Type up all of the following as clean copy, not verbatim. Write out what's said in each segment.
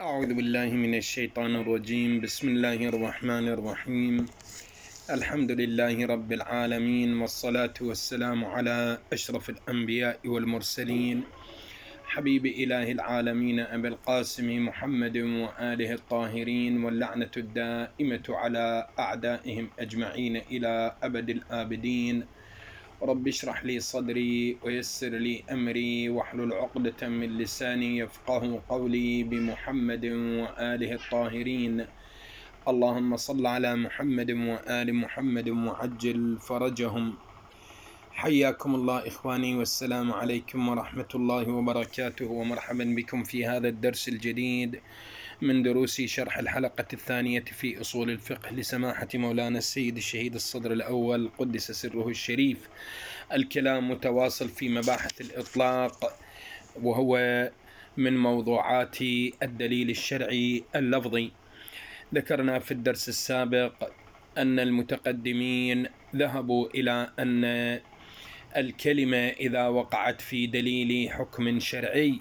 أعوذ بالله من الشيطان الرجيم. بسم الله الرحمن الرحيم. الحمد لله رب العالمين، والصلاة والسلام على أشرف الأنبياء والمرسلين، حبيب إله العالمين أبي القاسم محمد وآله الطاهرين، واللعنة الدائمة على أعدائهم أجمعين إلى أبد الآبدين. رب اشرح لي صدري ويسر لي أمري واحلل عقدة من لساني يفقه قولي، بمحمد وآله الطاهرين. اللهم صل على محمد وآل محمد وعجل فرجهم. حياكم الله إخواني، والسلام عليكم ورحمة الله وبركاته، ومرحبا بكم في هذا الدرس الجديد من دروس شرح الحلقة الثانية في أصول الفقه لسماحة مولانا السيد الشهيد الصدر الأول قدس سره الشريف. الكلام متواصل في مباحث الإطلاق، وهو من موضوعات الدليل الشرعي اللفظي. ذكرنا في الدرس السابق أن المتقدمين ذهبوا إلى أن الكلمة إذا وقعت في دليل حكم شرعي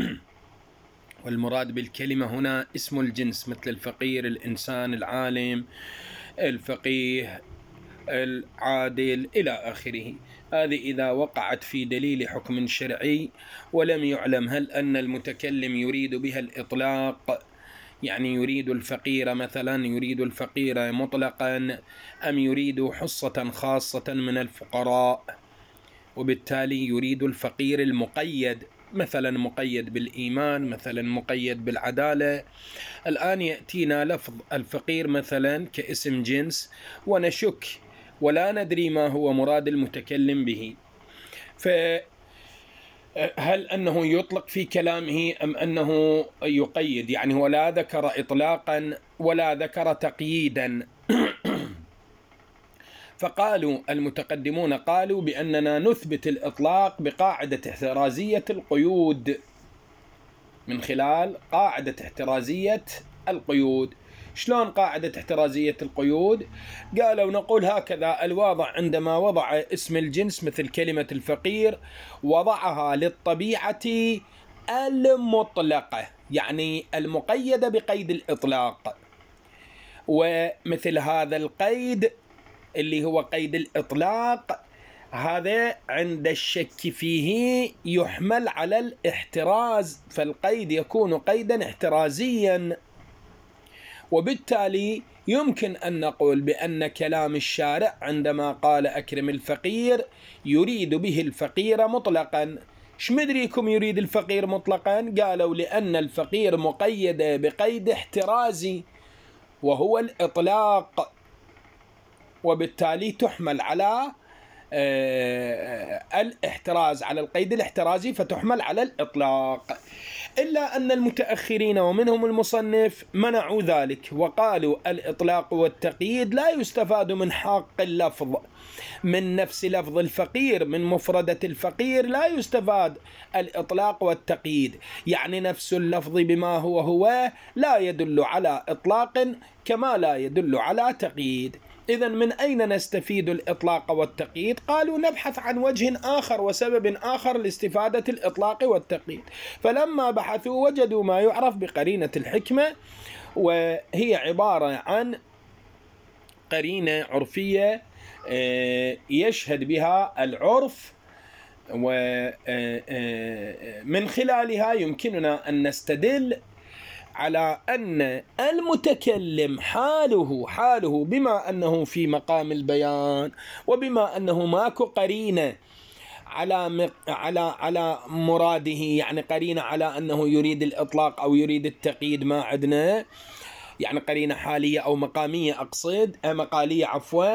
والمراد بالكلمة هنا اسم الجنس، مثل الفقير، الإنسان، العالم، الفقيه، العادل إلى آخره. هذه إذا وقعت في دليل حكم شرعي ولم يعلم هل أن المتكلم يريد بها الإطلاق، يعني يريد الفقير مثلا، يريد الفقير مطلقا، أم يريد حصة خاصة من الفقراء، وبالتالي يريد الفقير المقيد، مثلا مقيد بالإيمان، مثلا مقيد بالعدالة. الآن يأتينا لفظ الفقير مثلا كاسم جنس ونشك ولا ندري ما هو مراد المتكلم به، فهل أنه يطلق في كلامه أم أنه يقيد؟ يعني هو لا ذكر إطلاقا ولا ذكر تقييدا. فقالوا المتقدمون قالوا بأننا نثبت الإطلاق بقاعدة احترازية القيود، من خلال قاعدة احترازية القيود. شلون قاعدة احترازية القيود؟ قالوا نقول هكذا: الواضع عندما وضع اسم الجنس مثل كلمة الفقير وضعها للطبيعة المطلقة، يعني المقيدة بقيد الإطلاق، ومثل هذا القيد اللي هو قيد الإطلاق هذا عند الشك فيه يحمل على الاحتراز، فالقيد يكون قيدا احترازيا، وبالتالي يمكن أن نقول بأن كلام الشارع عندما قال أكرم الفقير يريد به الفقير مطلقا. شمدريكم يريد الفقير مطلقا؟ قالوا لأن الفقير مقيد بقيد احترازي وهو الإطلاق، وبالتالي تحمل على الاحتراز، على القيد الاحترازي، فتحمل على الإطلاق. إلا أن المتأخرين ومنهم المصنف منعوا ذلك وقالوا الإطلاق والتقييد لا يستفاد من حق اللفظ، من نفس لفظ الفقير، من مفردة الفقير لا يستفاد الإطلاق والتقييد، يعني نفس اللفظ بما هو لا يدل على إطلاق كما لا يدل على تقييد. إذن من أين نستفيد الإطلاق والتقييد؟ قالوا نبحث عن وجه آخر وسبب آخر لاستفادة الإطلاق والتقييد، فلما بحثوا وجدوا ما يعرف بقرينة الحكمة، وهي عبارة عن قرينة عرفية يشهد بها العرف، ومن خلالها يمكننا أن نستدل على أن المتكلم حاله بما أنه في مقام البيان، وبما أنه ماكو قرينة على مراده، يعني قرينة على أنه يريد الإطلاق أو يريد التقييد ما عندنا، يعني قرينة حالية أو مقامية، أقصد مقالية عفوا.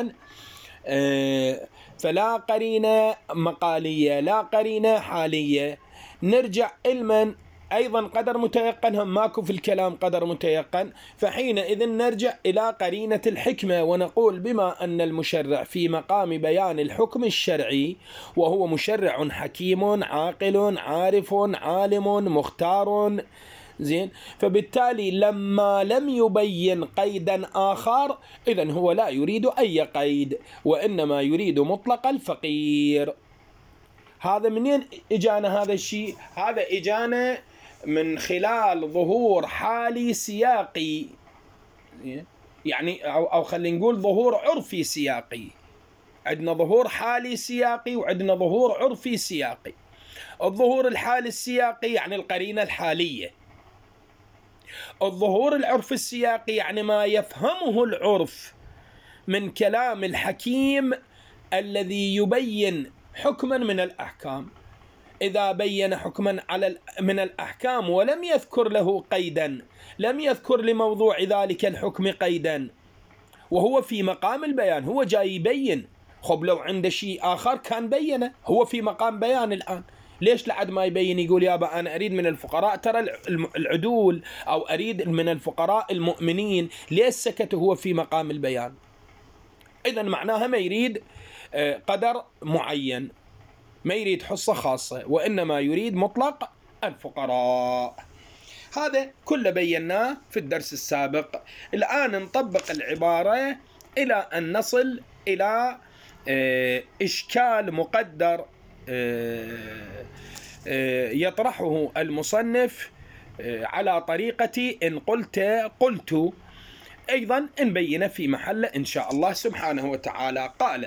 فلا قرينة مقالية لا قرينة حالية. نرجع علما أيضا قدر متيقن، هم ماكو في الكلام قدر متيقن، فحينئذ نرجع إلى قرينة الحكمة ونقول بما أن المشرع في مقام بيان الحكم الشرعي، وهو مشرع حكيم عاقل عارف عالم مختار، زين، فبالتالي لما لم يبين قيدا آخر إذن هو لا يريد أي قيد، وإنما يريد مطلق الفقير. هذا منين إجانا هذا الشيء؟ هذا إجانا من خلال ظهور حالي سياقي، يعني أو خلينا نقول ظهور عرفي سياقي. عندنا ظهور حالي سياقي وعندنا ظهور عرفي سياقي. الظهور الحالي السياقي يعني القرينة الحالية. الظهور العرفي السياقي يعني ما يفهمه العرف من كلام الحكيم الذي يبين حكما من الأحكام. إذا بين حكما من الأحكام ولم يذكر له قيدا، لم يذكر لموضوع ذلك الحكم قيدا، وهو في مقام البيان، هو جاي يبين. خب لو عنده شيء آخر كان بينه، هو في مقام بيان الآن، ليش لعد ما يبين يقول يابا أنا أريد من الفقراء ترى العدول، أو أريد من الفقراء المؤمنين، ليش سكت هو في مقام البيان؟ إذن معناها ما يريد قدر معين، ما يريد حصة خاصة، وإنما يريد مطلق الفقراء. هذا كله بيناه في الدرس السابق. الآن نطبق العبارة إلى أن نصل إلى إشكال مقدر يطرحه المصنف على طريقة إن قلت أيضا نبين في محله إن شاء الله سبحانه وتعالى. قال: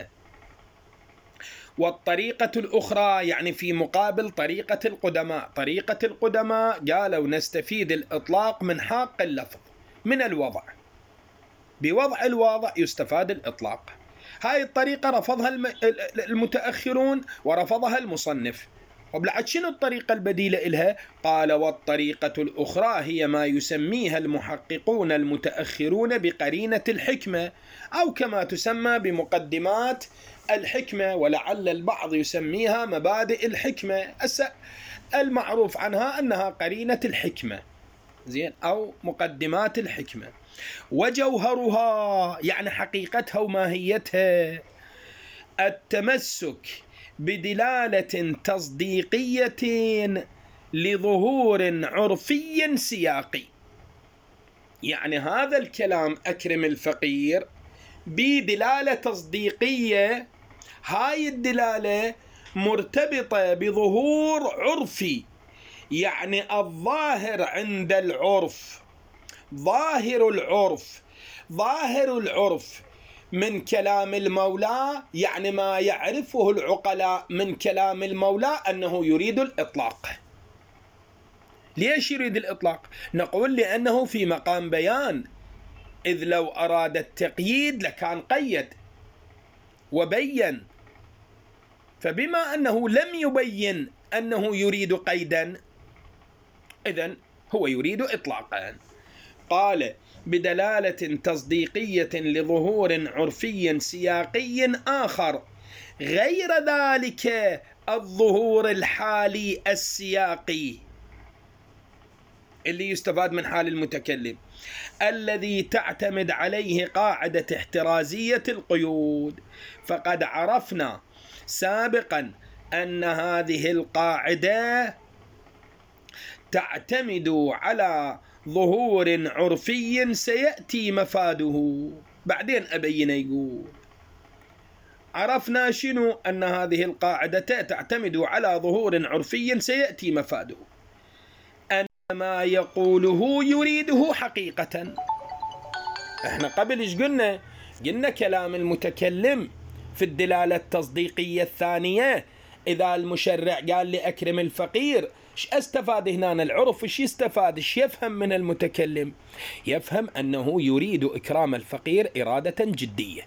والطريقة الأخرى، يعني في مقابل طريقة القدماء. طريقة القدماء قالوا نستفيد الإطلاق من حاق اللفظ، من الوضع، بوضع الواضع يستفاد الإطلاق. هاي الطريقة رفضها المتأخرون ورفضها المصنف. وبلعد شنو الطريقة البديلة إلها؟ قال: والطريقة الأخرى هي ما يسميها المحققون المتأخرون بقرينة الحكمة، أو كما تسمى بمقدمات الحكمة، ولعل البعض يسميها مبادئ الحكمة. المعروف عنها أنها قرينة الحكمة، زين، أو مقدمات الحكمة. وجوهرها يعني حقيقتها وماهيتها التمسك بدلالة تصديقية لظهور عرفي سياقي. يعني هذا الكلام أكرم الفقير بدلالة تصديقية، هاي الدلالة مرتبطة بظهور عرفي، يعني الظاهر عند العرف، ظاهر العرف من كلام المولى، يعني ما يعرفه العقلاء من كلام المولى أنه يريد الإطلاق. ليش يريد الإطلاق؟ نقول لأنه في مقام بيان، إذ لو أراد التقييد لكان قيد وبين، فبما أنه لم يبين أنه يريد قيدا، إذن هو يريد إطلاقا. قال: بدلالة تصديقية لظهور عرفي سياقي آخر غير ذلك الظهور الحالي السياقي اللي يستفاد من حال المتكلم، الذي تعتمد عليه قاعدة احترازية القيود. فقد عرفنا سابقا أن هذه القاعدة تعتمد على ظهور عرفي سيأتي مفاده. بعدين أبين يقول عرفنا شنو؟ أن هذه القاعدة تعتمد على ظهور عرفي سيأتي مفاده، أن ما يقوله يريده حقيقة. احنا قبل ايش قلنا؟ قلنا كلام المتكلم في الدلالة التصديقية الثانية، إذا المشرع قال لأكرم الفقير، ايش استفاد هنا العرف؟ ايش يستفاد؟ ايش يفهم من المتكلم؟ يفهم أنه يريد إكرام الفقير إرادة جدية.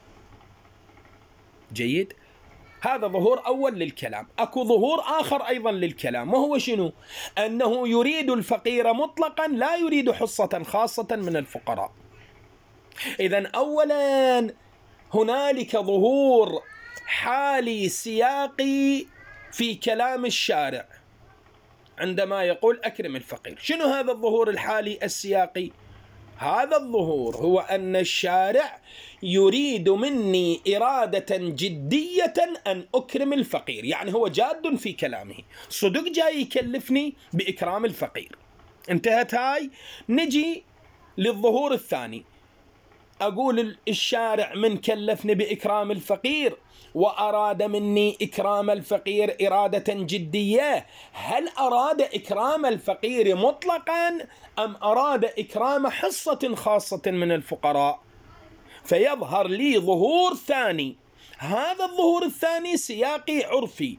جيد؟ هذا ظهور أول للكلام. أكو ظهور آخر أيضا للكلام، وهو شنو؟ أنه يريد الفقير مطلقا، لا يريد حصة خاصة من الفقراء. إذن أولا هنالك ظهور حالي سياقي في كلام الشارع عندما يقول أكرم الفقير. شنو هذا الظهور الحالي السياقي؟ هذا الظهور هو أن الشارع يريد مني إرادة جدية أن أكرم الفقير، يعني هو جاد في كلامه، صدق جاي يكلفني بإكرام الفقير. انتهت هاي. نجي للظهور الثاني، أقول الشارع من كلفني بإكرام الفقير وأراد مني إكرام الفقير إرادة جدية، هل أراد إكرام الفقير مطلقا أم أراد إكرام حصة خاصة من الفقراء؟ فيظهر لي ظهور ثاني. هذا الظهور الثاني سياقي عرفي،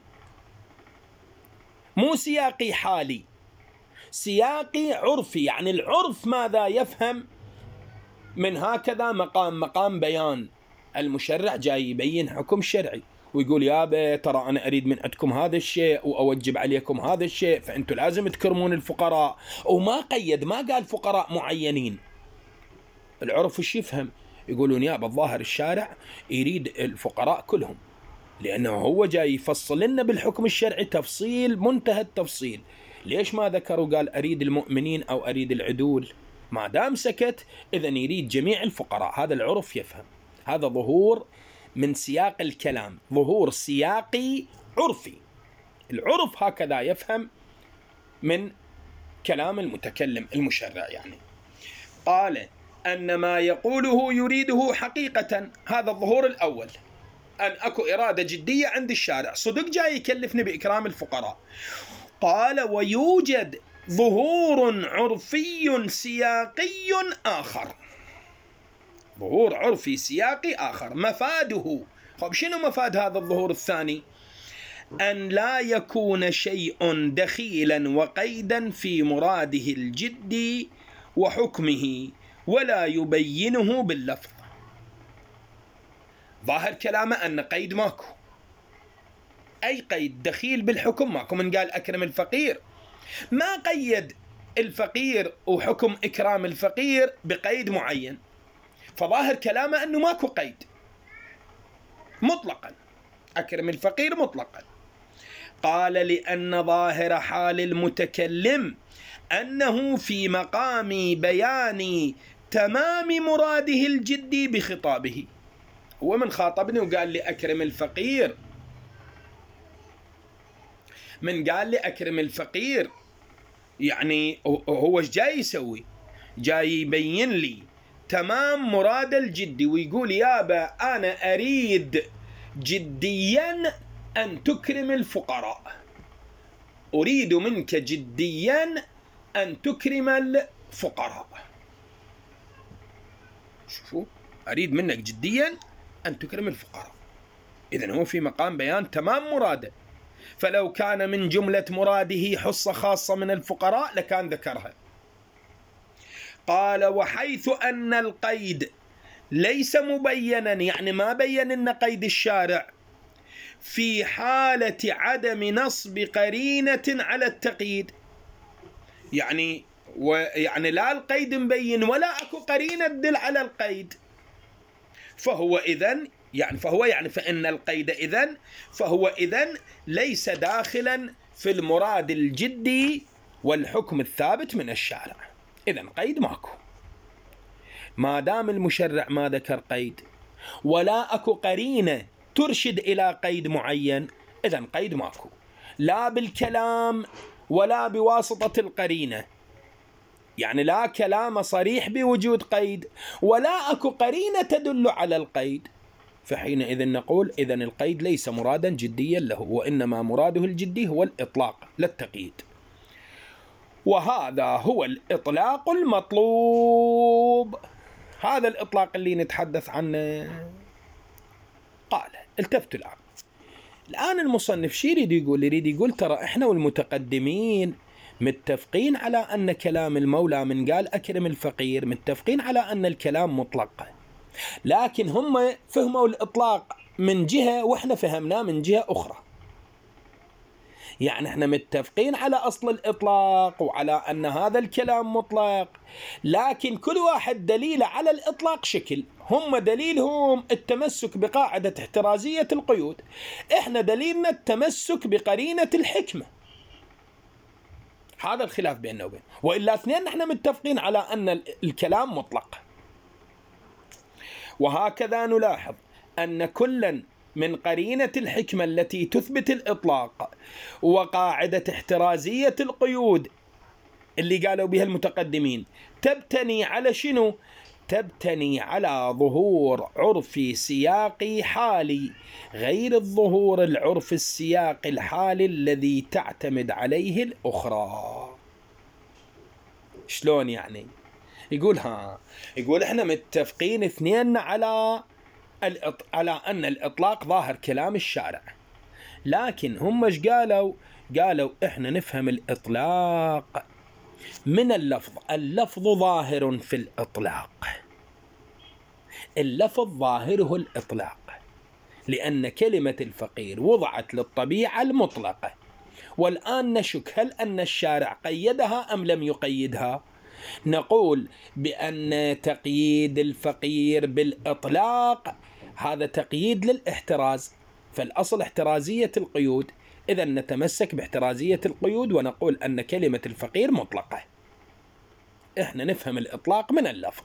مو سياقي حالي، سياقي عرفي. يعني العرف ماذا يفهم من هكذا مقام بيان. المشرع جاي يبين حكم شرعي ويقول يابا ترى أنا أريد من عندكم هذا الشيء وأوجب عليكم هذا الشيء، فأنتم لازم تكرمون الفقراء. وما قيد، ما قال فقراء معينين. العرف ايش يفهم؟ يقولون يابا الظاهر الشارع يريد الفقراء كلهم، لأنه هو جاي يفصل لنا بالحكم الشرعي تفصيل منتهى التفصيل. ليش ما ذكر وقال أريد المؤمنين أو أريد العدول؟ ما دام سكت إذن يريد جميع الفقراء. هذا العرف يفهم. هذا ظهور من سياق الكلام، ظهور سياقي عرفي. العرف هكذا يفهم من كلام المتكلم المشرع. يعني قال أن ما يقوله يريده حقيقة. هذا الظهور الأول، أن أكو إرادة جدية عند الشارع، صدق جاي يكلفني بإكرام الفقراء. قال ويوجد ظهور عرفي سياقي آخر. ظهور عرفي سياقي آخر مفاده. طب شنو مفاد هذا الظهور الثاني؟ أن لا يكون شيء دخيلا وقيدا في مراده الجدي وحكمه ولا يبينه باللفظ. ظاهر كلامه أن قيد ماكو، أي قيد دخيل بالحكم ماكو. من قال أكرم الفقير ما قيد الفقير وحكم إكرام الفقير بقيد معين، فظاهر كلامه أنه ماكو قيد مطلقا، أكرم الفقير مطلقا. قال لأن ظاهر حال المتكلم أنه في مقام بيان تمام مراده الجدي بخطابه. هو من خاطبني وقال لي أكرم الفقير، من قال لي أكرم الفقير يعني هو ايش جاي يسوي؟ جاي يبين لي تمام مراد الجدي ويقول يابا أنا أريد جديا أن تكرم الفقراء، أريد منك جديا أن تكرم الفقراء. شوفوا، أريد منك جديا أن تكرم الفقراء. إذن هو في مقام بيان تمام مراده. فلو كان من جملة مراده حصة خاصة من الفقراء لكان ذكرها. قال وحيث أن القيد ليس مبينا، يعني ما بين أن قيد الشارع في حالة عدم نصب قرينة على التقييد، يعني لا القيد مبين ولا أكو قرينة تدل على القيد، فهو فإن القيد فهو إذن ليس داخلا في المراد الجدي والحكم الثابت من الشارع. إذن قيد ماكو. ما دام المشرع ما ذكر قيد ولا أكو قرينة ترشد إلى قيد معين، إذن قيد ماكو، لا بالكلام ولا بواسطة القرينة. يعني لا كلام صريح بوجود قيد ولا أكو قرينة تدل على القيد. فحينئذ نقول إذن القيد ليس مرادا جديا له، وإنما مراده الجدي هو الإطلاق لا التقييد. وهذا هو الإطلاق المطلوب، هذا الإطلاق اللي نتحدث عنه. قال التفتوا الآن المصنف شي يريد يقول؟ يريد يقول ترى إحنا والمتقدمين متفقين على أن كلام المولى من قال أكرم الفقير متفقين على أن الكلام مطلق، لكن هم فهموا الإطلاق من جهة وإحنا فهمناه من جهة أخرى. يعني احنا متفقين على أصل الإطلاق وعلى أن هذا الكلام مطلق، لكن كل واحد دليل على الإطلاق شكل. هم دليلهم التمسك بقاعدة احترازية القيود، احنا دليلنا التمسك بقرينة الحكمة. هذا الخلاف بيننا وبين، وإلا اثنين احنا متفقين على أن الكلام مطلق. وهكذا نلاحظ أن كلا من قرينة الحكمة التي تثبت الإطلاق وقاعدة احترازية القيود اللي قالوا بها المتقدمين تبتني على شنو؟ تبتني على ظهور عرفي سياقي حالي غير الظهور العرف السياقي الحالي الذي تعتمد عليه الأخرى. شلون يعني؟ يقول احنا متفقين اثنين على أن الإطلاق ظاهر كلام الشارع، لكن هم ايش قالوا احنا نفهم الإطلاق من اللفظ. اللفظ ظاهر في الإطلاق، اللفظ ظاهره الإطلاق، لأن كلمة الفقير وضعت للطبيعة المطلقة، والآن نشك هل أن الشارع قيدها أم لم يقيدها؟ نقول بأن تقييد الفقير بالإطلاق هذا تقييد للاحتراز، فالأصل احترازية القيود، إذا نتمسك باحترازية القيود ونقول أن كلمة الفقير مطلقة. إحنا نفهم الإطلاق من اللفظ،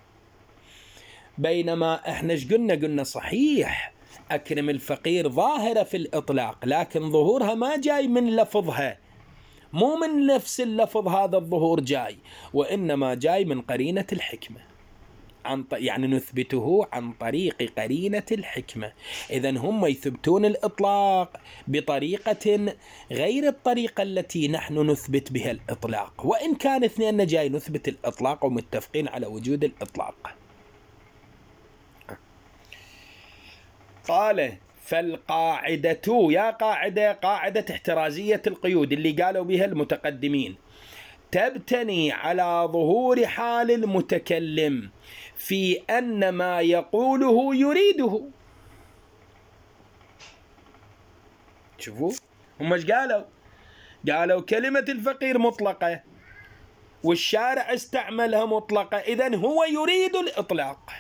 بينما إحنا قلنا صحيح أكرم الفقير ظاهرة في الإطلاق، لكن ظهورها ما جاي من لفظها، مو من نفس اللفظ هذا الظهور جاي، وإنما جاي من قرينة الحكمة، يعني نثبته عن طريق قرينة الحكمة. إذن هم يثبتون الإطلاق بطريقة غير الطريقة التي نحن نثبت بها الإطلاق، وإن كان اثنين جاي نثبت الإطلاق ومتفقين على وجود الإطلاق. قال فالقاعدة، يا قاعدة احترازية القيود اللي قالوا بها المتقدمين، تبتني على ظهور حال المتكلم في أن ما يقوله يريده. شوفوا هم ايش قالوا كلمة الفقير مطلقة والشارع استعملها مطلقة، إذن هو يريد الإطلاق.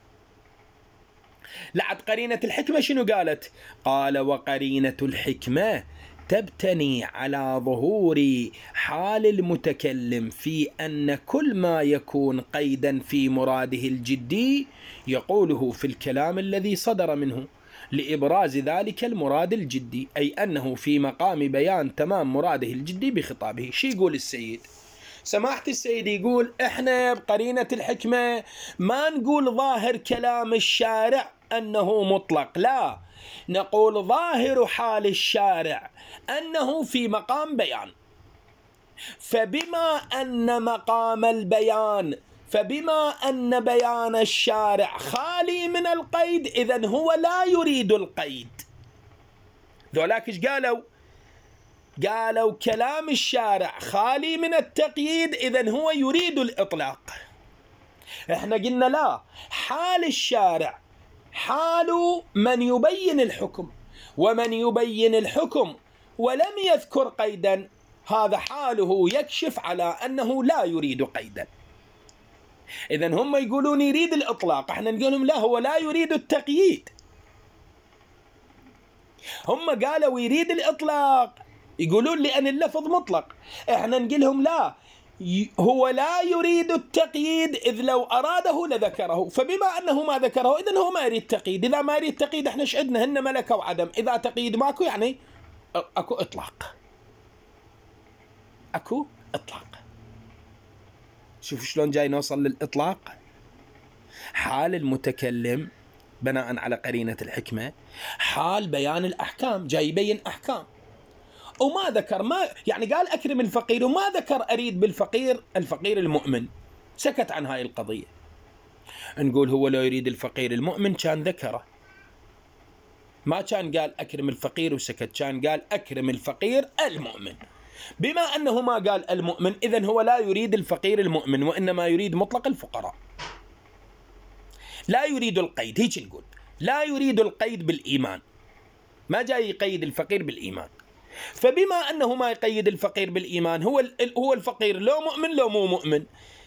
لعد قرينة الحكمة شنو قالت؟ قال وقرينة الحكمة تبتني على ظهور حال المتكلم في أن كل ما يكون قيدا في مراده الجدي يقوله في الكلام الذي صدر منه لإبراز ذلك المراد الجدي، أي أنه في مقام بيان تمام مراده الجدي بخطابه. شي يقول السيد؟ سماحة السيد يقول احنا بقرينة الحكمة ما نقول ظاهر كلام الشارع أنه مطلق، لا، نقول ظاهر حال الشارع أنه في مقام بيان، فبما أن بيان الشارع خالي من القيد إذن هو لا يريد القيد. ذولاك ايش قالوا كلام الشارع خالي من التقييد إذن هو يريد الإطلاق. احنا قلنا لا، حال الشارع حال من يبين الحكم، ومن يبين الحكم ولم يذكر قيدا هذا حاله يكشف على أنه لا يريد قيدا. إذن هم يقولون يريد الإطلاق، احنا نقولهم لا، هو لا يريد التقييد. هم قالوا يريد الإطلاق، يقولون لأن اللفظ مطلق، احنا نقولهم لا، هو لا يريد التقييد، إذ لو أراده لذكره، فبما أنه ما ذكره إذن هو ما يريد تقييد. إذا ما يريد تقييد احنا شعدنا هن ملكة وعدم، إذا تقييد ماكو يعني أكو إطلاق، أكو إطلاق. شوفوا شلون جاي نوصل للإطلاق. حال المتكلم بناء على قرينة الحكمة حال بيان الأحكام، جاي يبين أحكام، وما ذكر، ما يعني قال أكرم الفقير وما ذكر أريد بالفقير الفقير المؤمن، سكت عن هاي القضية. نقول هو لا يريد الفقير المؤمن كان ذكره، ما كان قال أكرم الفقير وسكت، كان قال أكرم الفقير المؤمن. بما أنه ما قال المؤمن إذن هو لا يريد الفقير المؤمن، وإنما يريد مطلق الفقراء، لا يريد القيد. هيك نقول لا يريد القيد بالإيمان، ما جاي يقيد الفقير بالإيمان. فبما أنه ما يقيد الفقير بالإيمان، هو الفقير لو مؤمن لو مو مؤمن،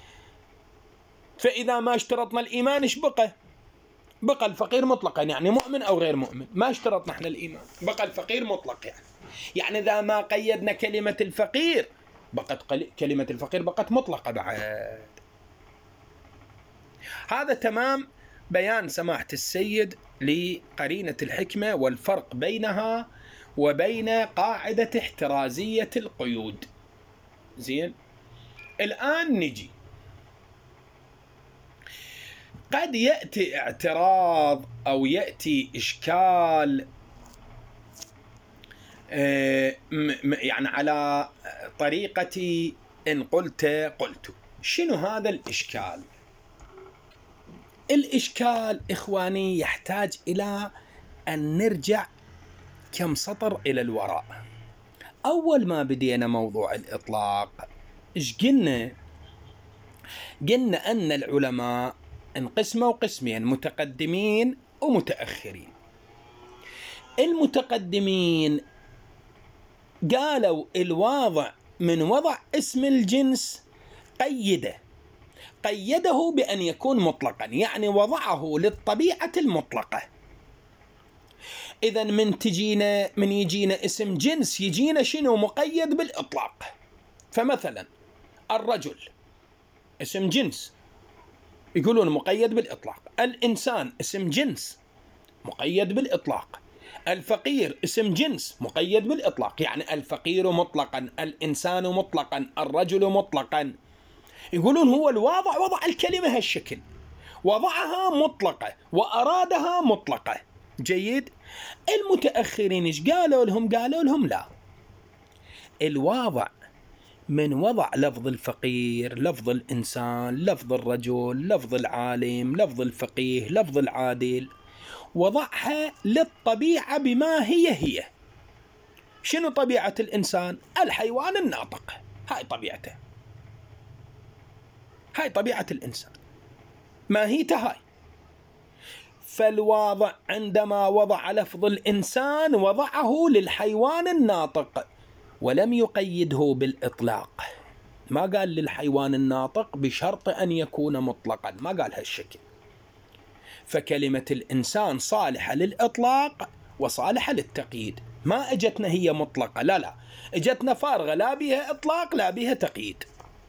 فإذا ما اشترطنا الإيمان ايش بقى الفقير مطلقا، يعني مؤمن أو غير مؤمن، ما اشترطنا احنا الإيمان، بقى الفقير مطلق. يعني إذا ما قيدنا كلمة الفقير بقت كلمة الفقير بقت مطلقة بعد. هذا تمام بيان سماحة السيد لقرينة الحكمة والفرق بينها وبين قاعدة احترازية القيود. زين، الآن نجي قد يأتي اعتراض أو يأتي إشكال يعني على طريقة إن قلت. شنو هذا الإشكال؟ الإشكال إخواني يحتاج إلى أن نرجع كم سطر إلى الوراء. أول ما بدينا موضوع الإطلاق إيش قلنا؟ قلنا أن العلماء انقسموا قسمين: متقدمين ومتأخرين. المتقدمين قالوا الواضع من وضع اسم الجنس قيده بأن يكون مطلقا، يعني وضعه للطبيعة المطلقة. إذن من يجينا اسم جنس يجينا شنو؟ مقيد بالإطلاق. فمثلا الرجل اسم جنس يقولون مقيد بالإطلاق، الإنسان اسم جنس مقيد بالإطلاق، الفقير اسم جنس مقيد بالإطلاق، يعني الفقير مطلقا، الإنسان مطلقا، الرجل مطلقا. يقولون هو الواضع وضع الكلمة هالشكل، وضعها مطلقة وأرادها مطلقة. جيد. المتأخرين ايش قالوا لهم؟ قالوا لهم لا، الواضع من وضع لفظ الفقير، لفظ الإنسان، لفظ الرجل، لفظ العالم، لفظ الفقيه، لفظ العادل، وضعها للطبيعة بما هي. شنو طبيعة الإنسان؟ الحيوان الناطق، هاي طبيعته، هاي طبيعة الإنسان، ماهيته هاي. فالواضع عندما وضع لفظ الإنسان وضعه للحيوان الناطق ولم يقيده بالإطلاق. ما قال للحيوان الناطق بشرط أن يكون مطلقا، ما قال هالشكل. فكلمة الإنسان صالحة للإطلاق وصالحة للتقييد، ما اجتنا هي مطلقة، لا، اجتنا فارغة، لا بها إطلاق لا بها تقييد.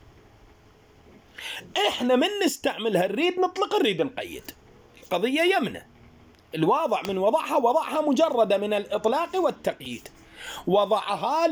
احنا من نستعملها نريد نطلق نريد نقيد، قضية يمنة. الواضع من وضعها مجردة من الإطلاق والتقييد، وضعها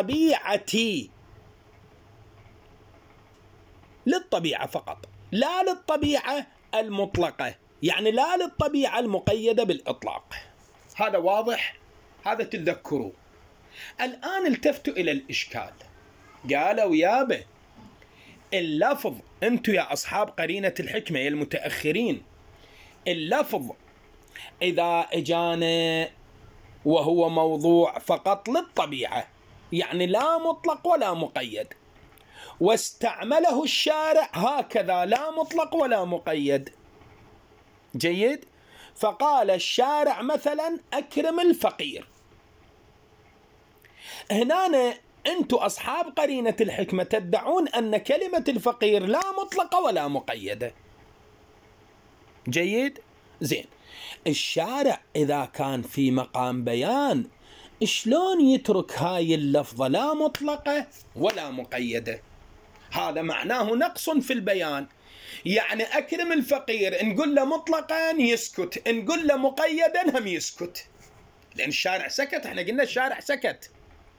للطبيعة فقط، لا للطبيعة المطلقة، يعني لا للطبيعة المقيدة بالإطلاق. هذا واضح، هذا تذكروا. الآن التفتوا إلى الإشكال. قالوا يابا اللفظ، أنتوا يا أصحاب قرينة الحكمة يا المتأخرين، اللفظ إذا إجانا وهو موضوع فقط للطبيعة، يعني لا مطلق ولا مقيد، واستعمله الشارع هكذا لا مطلق ولا مقيد. جيد. فقال الشارع مثلا أكرم الفقير. هنا أنتوا أصحاب قرينة الحكمة تدعون أن كلمة الفقير لا مطلقة ولا مقيدة. جيد. زين، الشارع إذا كان في مقام بيان شلون يترك هاي اللفظة لا مطلقة ولا مقيدة؟ هذا معناه نقص في البيان. يعني أكرم الفقير نقول له مطلقا يسكت، نقول له مقيدا هم يسكت، لأن الشارع سكت. احنا قلنا الشارع سكت،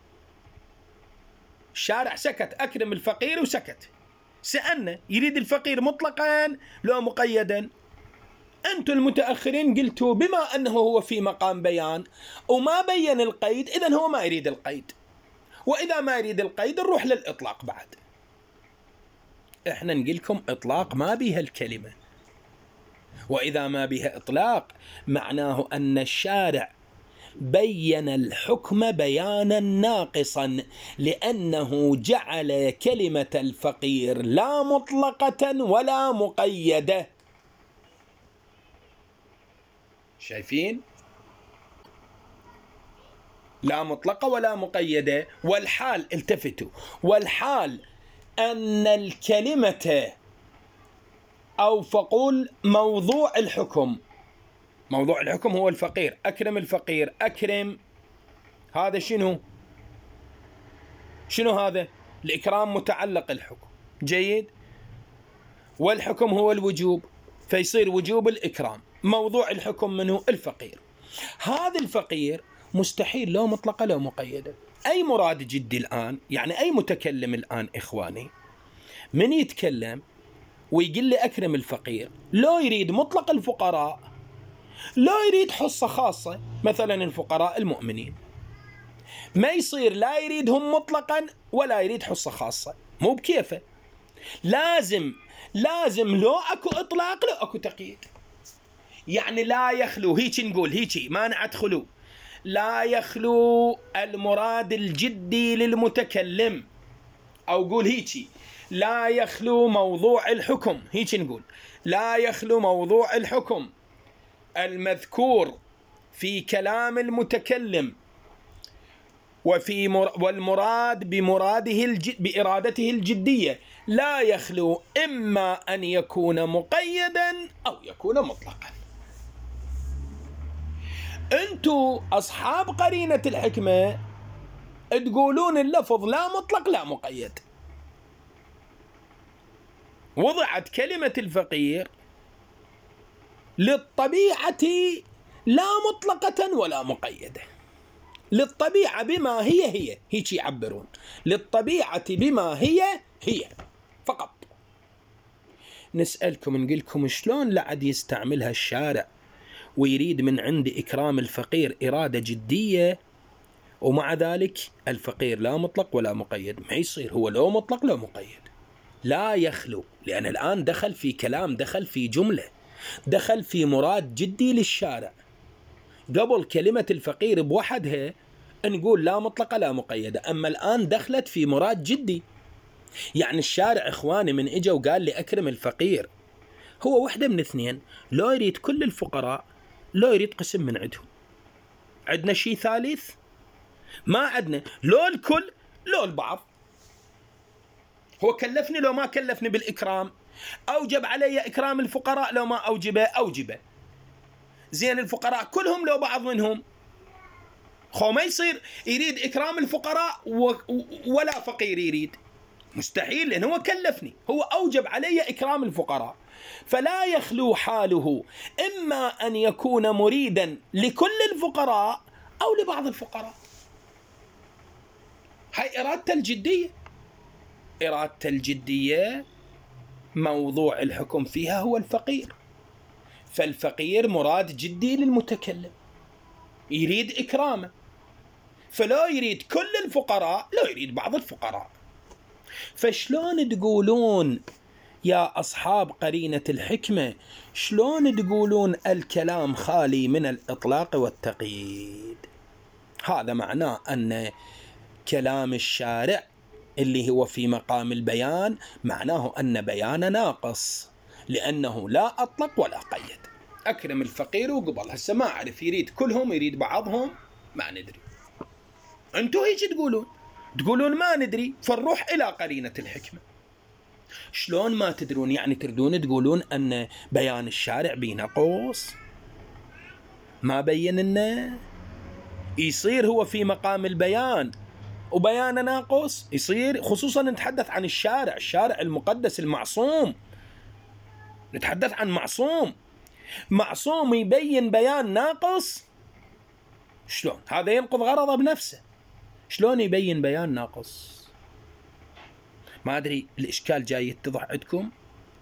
الشارع سكت، أكرم الفقير وسكت. سألنا يريد الفقير مطلقا لو مقيدا؟ أنتم المتأخرين قلتوا بما أنه هو في مقام بيان وما بين القيد، إذن هو ما يريد القيد، وإذا ما يريد القيد نروح للإطلاق بعد. إحنا نقولكم إطلاق ما بها الكلمة، وإذا ما بها إطلاق معناه أن الشارع بين الحكم بيانا ناقصا، لأنه جعل كلمة الفقير لا مطلقة ولا مقيدة. شايفين؟ لا مطلقة ولا مقيدة. والحال، التفتوا، والحال أن الكلمة أو فقول موضوع الحكم هو الفقير. أكرم الفقير، أكرم، هذا شنو هذا؟ الإكرام متعلق الحكم. جيد. والحكم هو الوجوب، فيصير وجوب الإكرام. موضوع الحكم منه الفقير. هذا الفقير مستحيل لو مطلقة لو مقيدة. أي مراد جدي الآن، يعني أي متكلم الآن إخواني من يتكلم ويقول لي أكرم الفقير، لو يريد مطلق الفقراء، لو يريد حصة خاصة مثلا الفقراء المؤمنين، ما يصير لا يريدهم مطلقا ولا يريد حصة خاصة، مو بكيفه. لازم لو أكو إطلاق لو أكو تقييد. يعني لا يخلو، هيك نقول، هيك ما ندخلو، لا يخلو المراد الجدي للمتكلم، أو قول هيك، لا يخلو موضوع الحكم، هيك نقول، لا يخلو موضوع الحكم المذكور في كلام المتكلم والمراد بإرادته الجدية، لا يخلو إما أن يكون مقيدا أو يكون مطلقا. أنتوا أصحاب قرينة الحكمة تقولون اللفظ لا مطلق لا مقيد. وضعت كلمة الفقير للطبيعة لا مطلقة ولا مقيدة، للطبيعة بما هي هيك يعبرون، للطبيعة بما هي فقط. نسألكم نقولكم شلون لعد يستعملها الشارع ويريد من عند إكرام الفقير إرادة جدية، ومع ذلك الفقير لا مطلق ولا مقيد؟ ما يصير، هو لو مطلق لو مقيد، لا يخلو، لأن الآن دخل في كلام، دخل في جملة، دخل في مراد جدي للشارع. قبل كلمة الفقير بوحدها نقول لا مطلقة لا مقيدة، أما الآن دخلت في مراد جدي. يعني الشارع إخواني من إجا وقال لي أكرم الفقير، هو وحدة من اثنين، لو يريد كل الفقراء لو يريد قسم من عندهم. عندنا شيء ثالث؟ ما عندنا، لو الكل لو البعض. هو كلفني لو ما كلفني بالإكرام، أوجب علي إكرام الفقراء لو ما أوجبه. زين الفقراء كلهم لو بعض منهم، خو ما يصير يريد إكرام الفقراء ولا فقير يريد، مستحيل، لأنه هو كلفني، هو أوجب علي إكرام الفقراء. فلا يخلو حاله إما أن يكون مريدا لكل الفقراء أو لبعض الفقراء. هاي إرادته الجدية. إرادته الجدية موضوع الحكم فيها هو الفقير، فالفقير مراد جدي للمتكلم يريد إكرامه، فلا يريد كل الفقراء لا يريد بعض الفقراء. فشلون تقولون يا أصحاب قرينة الحكمة، شلون تقولون الكلام خالي من الإطلاق والتقييد؟ هذا معناه أن كلام الشارع اللي هو في مقام البيان معناه أن بيان ناقص، لأنه لا أطلق ولا قيد. أكرم الفقير وقبل، هسه ما أعرف يريد كلهم يريد بعضهم، ما ندري. أنتوا هيك تقولون ما ندري، فنروح إلى قرينة الحكمة. شلون ما تدرون؟ يعني تردون تقولون أن بيان الشارع بينقص، ما بين لنا، يصير هو في مقام البيان وبيان ناقص، يصير، خصوصا نتحدث عن الشارع المقدس المعصوم، نتحدث عن معصوم يبين بيان ناقص. شلون هذا ينقض غرضه بنفسه؟ شلون يبين بيان ناقص؟ ما أدري، الإشكال جاي يتضح عندكم؟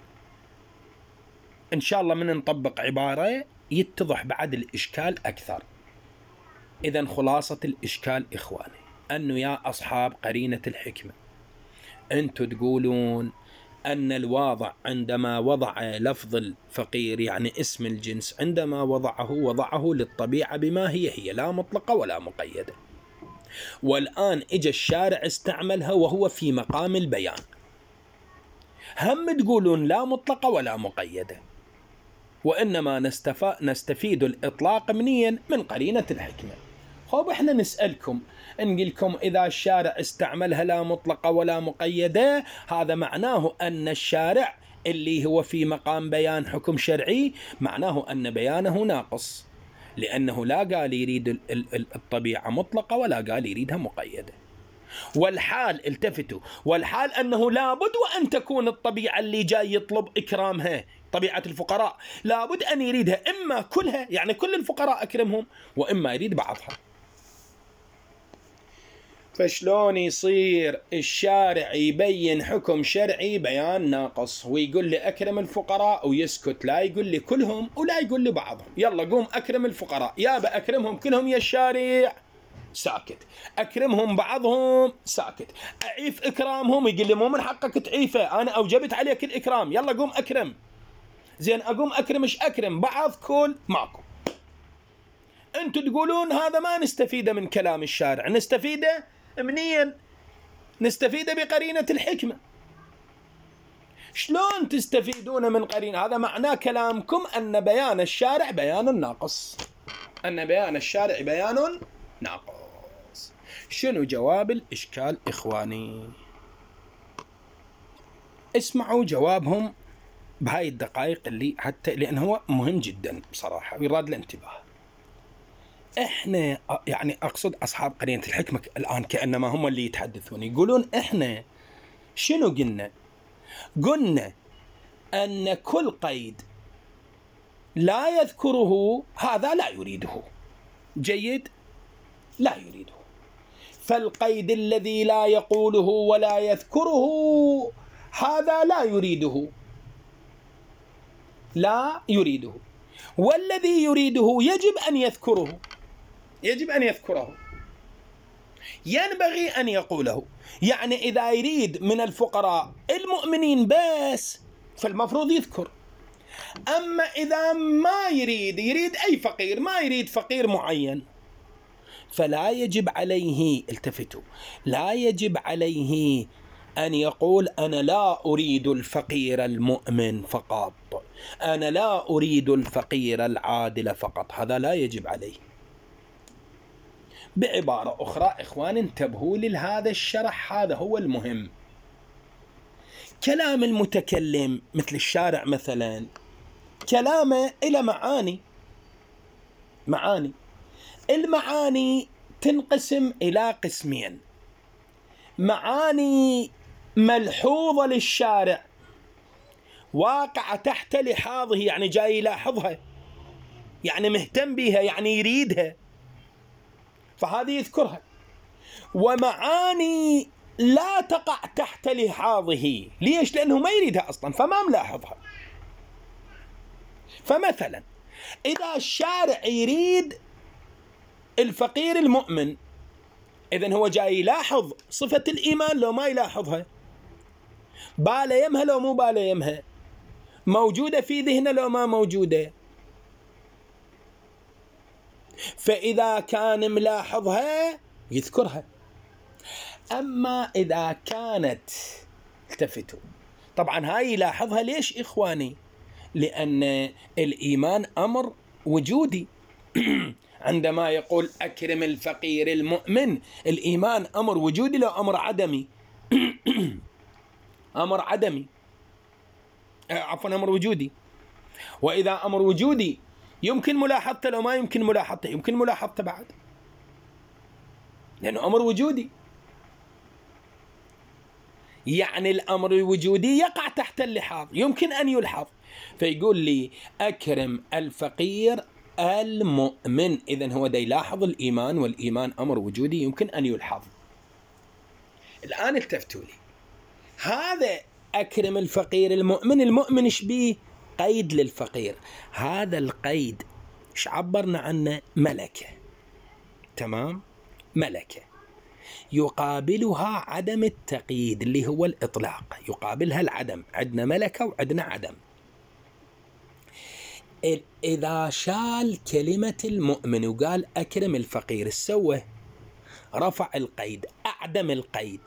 إن شاء الله من نطبق عبارة يتضح بعد الإشكال أكثر. إذن خلاصة الإشكال إخواني أنه يا أصحاب قرينة الحكمة، أنتوا تقولون أن الواضع عندما وضع لفظ الفقير يعني اسم الجنس، عندما وضعه للطبيعة بما هي لا مطلقة ولا مقيدة، والآن إجا الشارع استعملها وهو في مقام البيان، هم تقولون لا مطلقة ولا مقيدة، وإنما نستفيد الإطلاق منين؟ من قرينة الحكمة. خب احنا نسألكم نقولكم إذا الشارع استعملها لا مطلقة ولا مقيدة، هذا معناه أن الشارع اللي هو في مقام بيان حكم شرعي معناه أن بيانه ناقص، لأنه لا قال يريد الطبيعة مطلقة ولا قال يريدها مقيدة. والحال، التفتوا، والحال أنه لابد وأن تكون الطبيعة اللي جاي يطلب إكرامها، طبيعة الفقراء، لابد أن يريدها إما كلها، يعني كل الفقراء أكرمهم، وإما يريد بعضها. فشلون يصير الشارع يبين حكم شرعي بيان ناقص ويقول لي أكرم الفقراء ويسكت، لا يقول لي كلهم ولا يقول لي بعضهم؟ يلا قوم أكرم الفقراء، يا بأكرمهم كلهم يا الشارع، ساكت. أكرمهم بعضهم، ساكت. أعيف إكرامهم، يقول لي مو من حقك تعيفه، أنا أوجبت عليك الإكرام، يلا قوم أكرم. زين أقوم أكرم، إيش أكرم؟ بعض كل ماكو. أنتوا تقولون هذا ما نستفيده من كلام الشارع، نستفيده منين؟ نستفيده بقرينة الحكمة. شلون تستفيدون من قرينة؟ هذا معناه كلامكم أن بيان الشارع بيان ناقص، أن بيان الشارع بيان ناقص. شنو جواب الإشكال إخواني؟ اسمعوا جوابهم بهاي الدقائق اللي حتى لأنه هو مهم جدا بصراحة ويراد الانتباه. احنا يعني اقصد اصحاب قرينة الحكمة الان كأنما هم اللي يتحدثون، يقولون احنا شنو قلنا؟ قلنا ان كل قيد لا يذكره هذا لا يريده. جيد؟ لا يريده. فالقيد الذي لا يقوله ولا يذكره هذا لا يريده، لا يريده. والذي يريده يجب أن يذكره، يجب أن يذكره، ينبغي أن يقوله. يعني إذا يريد من الفقراء المؤمنين بس فالمفروض يذكر. أما إذا ما يريد أي فقير، ما يريد فقير معين، فلا يجب عليه، التفتوا، لا يجب عليه أن يقول أنا لا أريد الفقير المؤمن فقط، أنا لا أريد الفقير العادل فقط، هذا لا يجب عليه. بعبارة أخرى إخوان انتبهوا لهذا الشرح، هذا هو المهم. كلام المتكلم مثل الشارع مثلا، كلامه إلى معاني. المعاني تنقسم إلى قسمين: معاني ملحوظة للشارع واقعة تحت لحاظه، يعني جاي يلاحظها، يعني مهتم بها، يعني يريدها، فهذه يذكرها. ومعاني لا تقع تحت لحاظه، ليش؟ لأنه ما يريدها أصلا فما ملاحظها. فمثلا إذا الشارع يريد الفقير المؤمن، إذن هو جاي يلاحظ صفة الإيمان لو ما يلاحظها، باله يمها لو مو باله يمها، موجودة في ذهنه لو ما موجودة. فإذا كان ملاحظها يذكرها. أما إذا كانت، التفتوا، طبعا هاي يلاحظها ليش إخواني؟ لأن الإيمان أمر وجودي. عندما يقول أكرم الفقير المؤمن، الإيمان أمر وجودي لو أمر عدمي؟ أمر عدمي، عفوا أمر وجودي. وإذا أمر وجودي يمكن ملاحظته لو ما يمكن ملاحظته؟ يمكن ملاحظته بعد، لأنه أمر وجودي. يعني الأمر الوجودي يقع تحت اللحاظ، يمكن أن يلحظ. فيقول لي أكرم الفقير المؤمن، إذن هو دا يلاحظ الإيمان، والإيمان أمر وجودي يمكن أن يلحظ. الآن التفتوا لي، هذا أكرم الفقير المؤمن، المؤمن إيش بيه؟ قيد للفقير. هذا القيد إيش عبرنا عنه؟ ملكة. تمام؟ ملكة يقابلها عدم التقييد اللي هو الإطلاق، يقابلها العدم. عندنا ملكة وعندنا عدم. إذا شال كلمة المؤمن وقال أكرم الفقير، سوى رفع القيد، أعدم القيد.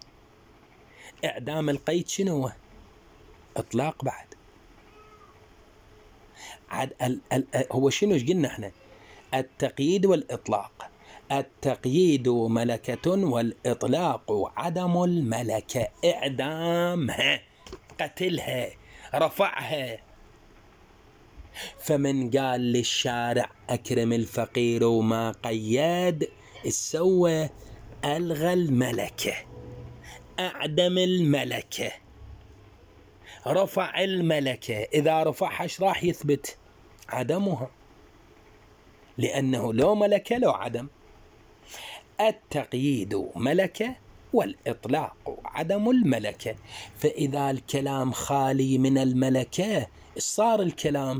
إعدام القيد شنو هو؟ إطلاق بعد. هو شنو قلنا احنا؟ التقييد والإطلاق. التقييد ملكة والإطلاق عدم الملكة. إعدامها، قتلها، رفعها. فمن قال للشارع أكرم الفقير وما قيد، سوى ألغى الملكة، أعدم الملكة، رفع الملكة. إذا رفعها ايش راح يثبت؟ عدمها، لأنه لو ملكة لو عدم. التقييد ملكة والإطلاق عدم الملكة. فإذا الكلام خالي من الملكة صار الكلام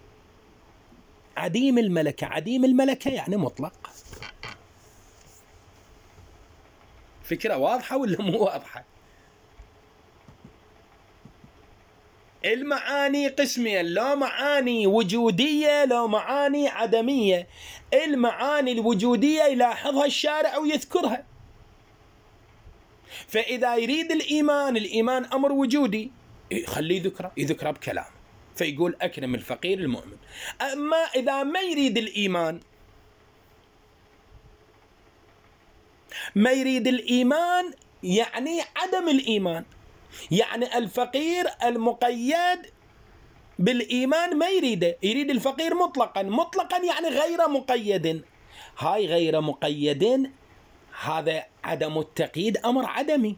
عديم الملكة. عديم الملكة يعني مطلق. فكرة واضحة ولا مو واضحة؟ المعاني قسمين، لا معاني وجودية لا معاني عدمية. المعاني الوجودية يلاحظها الشارع ويذكرها. فإذا يريد الإيمان أمر وجودي، يخليه يذكره بكلام، فيقول أكرم الفقير المؤمن. أما إذا ما يريد الإيمان يعني عدم الإيمان، يعني الفقير المقيد بالإيمان ما يريده، يريد الفقير مطلقا يعني غير مقيد. هاي غير مقيد، هذا عدم التقييد أمر عدمي.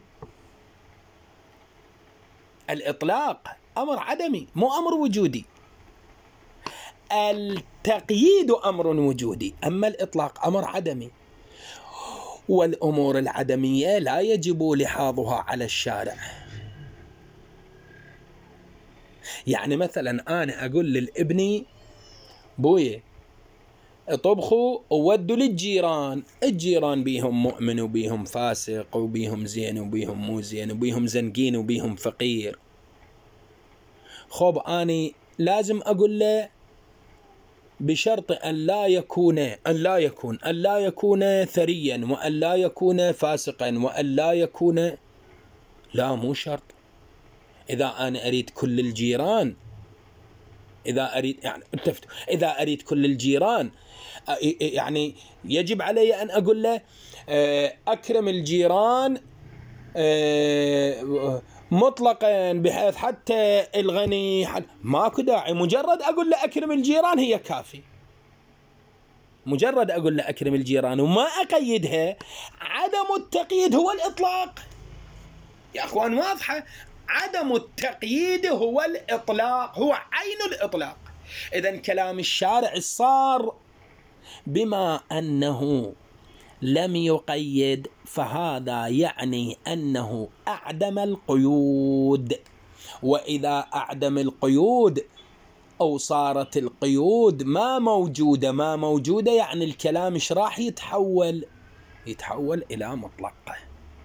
الإطلاق أمر عدمي مو أمر وجودي. التقييد أمر وجودي، أما الإطلاق أمر عدمي. والأمور العدمية لا يجب لحاظها على الشارع. يعني مثلا أنا أقول للابني بوي طبخوا وودوا للجيران، الجيران بيهم مؤمن وبيهم فاسق وبيهم زين وبيهم مو زين وبيهم زنقين وبيهم فقير. خب أني لازم أقول له بشرط أن لا يكون ثريا، وأن لا يكون فاسقا، وأن لا يكون، لا مو شرط. إذا أنا أريد كل الجيران، إذا أريد كل الجيران يعني يجب علي أن أقول له أكرم الجيران مطلقا، بحيث حتى الغني ماكو داعي. مجرد أقول له أكرم الجيران هي كافي. مجرد أقول له أكرم الجيران وما أقيدها. عدم التقييد هو الإطلاق. يا أخوان واضحة؟ عدم التقييد هو الإطلاق، هو عين الإطلاق. إذن كلام الشارع صار بما أنه لم يقيد، فهذا يعني أنه أعدم القيود. وإذا أعدم القيود أو صارت القيود ما موجودة يعني الكلام إيش راح يتحول إلى مطلقة،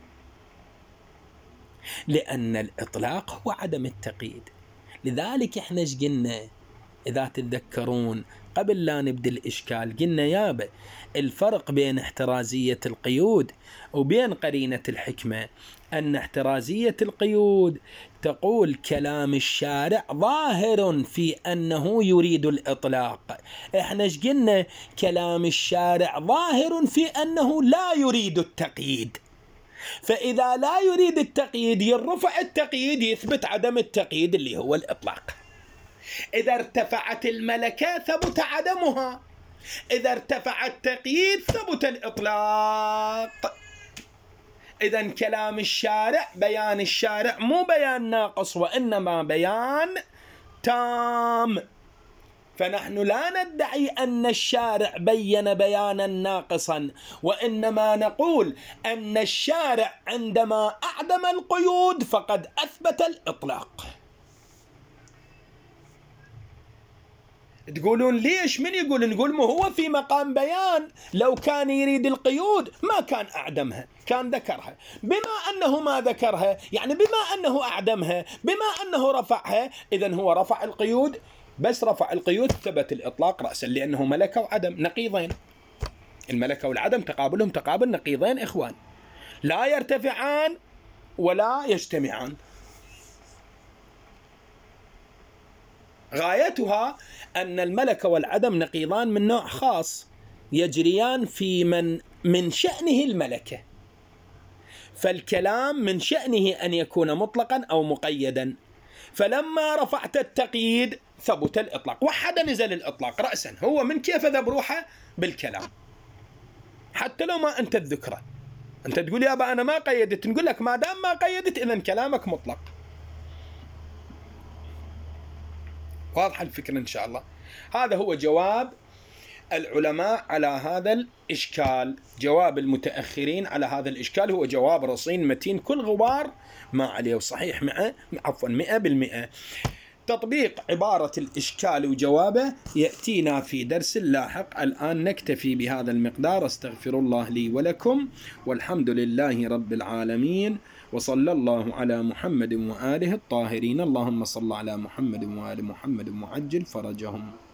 لأن الإطلاق هو عدم التقييد. لذلك إحنا إيش قلنا؟ إذا تتذكرون قبل لا نبدأ الإشكال قلنا يابا الفرق بين احترازية القيود وبين قرينة الحكمة أن احترازية القيود تقول كلام الشارع ظاهر في أنه يريد الإطلاق. إحنا إيش قلنا؟ كلام الشارع ظاهر في أنه لا يريد التقييد. فإذا لا يريد التقييد يرفع التقييد، يثبت عدم التقييد اللي هو الإطلاق. إذا ارتفعت الملكة ثبت عدمها، إذا ارتفع التقييد ثبت الإطلاق. إذن كلام الشارع، بيان الشارع مو بيان ناقص وإنما بيان تام. فنحن لا ندعي أن الشارع بين بيانا ناقصا، وإنما نقول أن الشارع عندما أعدم القيود فقد أثبت الإطلاق. تقولون ليش؟ من يقول؟ نقول ما هو في مقام بيان. لو كان يريد القيود ما كان أعدمها، كان ذكرها. بما أنه ما ذكرها يعني بما أنه أعدمها، بما أنه رفعها، إذن هو رفع القيود. بس رفع القيود ثبت الإطلاق رأسا، لأنه ملكة وعدم نقيضين. الملكة والعدم تقابلهم تقابل نقيضين إخوان، لا يرتفعان ولا يجتمعان. غايتها أن الملكة والعدم نقيضان من نوع خاص يجريان في من شأنه الملكة. فالكلام من شأنه أن يكون مطلقا أو مقيدا. فلما رفعت التقييد ثبت الإطلاق، وحد نزل الإطلاق رأسا. هو من كيف ذا بروحه؟ بالكلام، حتى لو ما أنت الذكرى. أنت تقول يا أبا أنا ما قيدت، نقول لك ما دام ما قيدت إذن كلامك مطلق. واضح الفكرة إن شاء الله. هذا هو جواب العلماء على هذا الإشكال. جواب المتأخرين على هذا الإشكال هو جواب رصين متين كل غبار ما عليه، وصحيح 100%. تطبيق عبارة الإشكال وجوابه يأتينا في درس لاحق. الآن نكتفي بهذا المقدار. استغفر الله لي ولكم، والحمد لله رب العالمين، وصلى الله على محمد وآله الطاهرين. اللهم صل على محمد وآل محمد وعجل فرجهم.